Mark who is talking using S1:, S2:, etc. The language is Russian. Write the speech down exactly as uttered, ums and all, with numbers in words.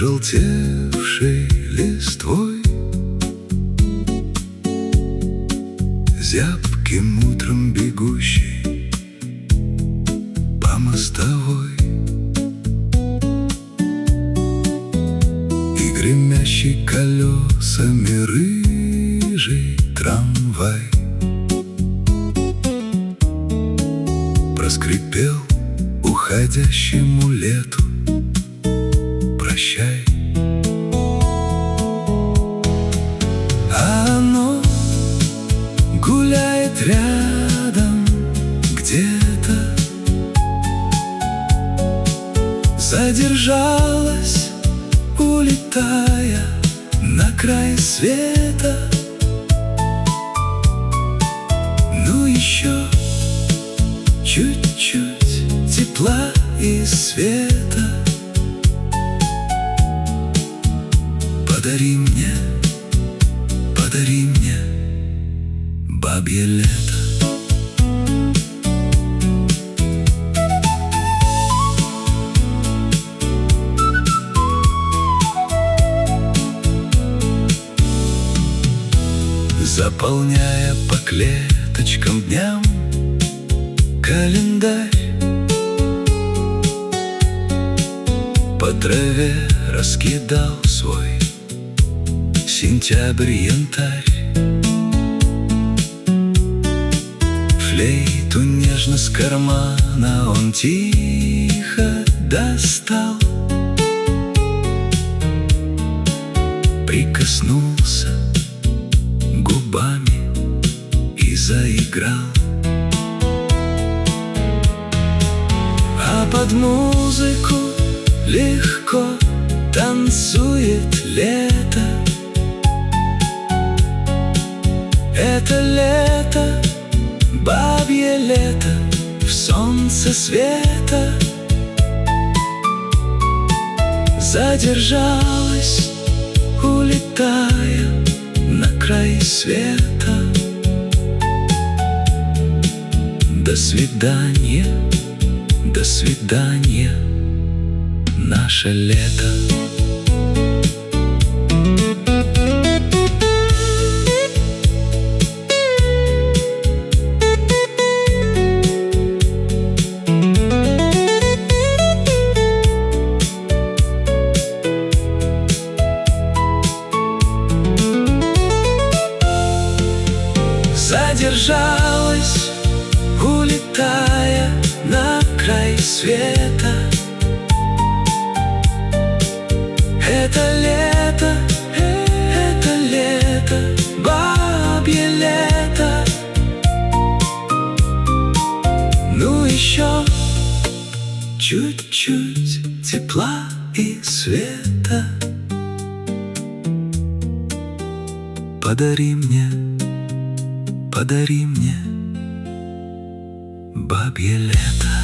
S1: пожелтевшей листвой, зябким утром бегущей по мостовой, и гремящий колесами рыжий трамвай проскрипел уходящему лету прощай. А оно гуляет рядом где-то, задержалась, улетая на край света. Ну еще чуть-чуть тепла и света подари мне, подари мне, бабье лето. Заполняя по клеточкам дням календарь, по траве раскидал свой сентябрь, янтарь. Флейту нежно с кармана он тихо достал, прикоснулся губами и заиграл. А под музыку легко танцует лето. Это лето, бабье лето, в солнце света задержалась, улетая на край света. До свидания, до свидания, наше лето. Задержалась, улетая на край света. Это лето, это лето, бабье лето. Ну еще чуть-чуть тепла и света подари мне, подари мне, бабье лето.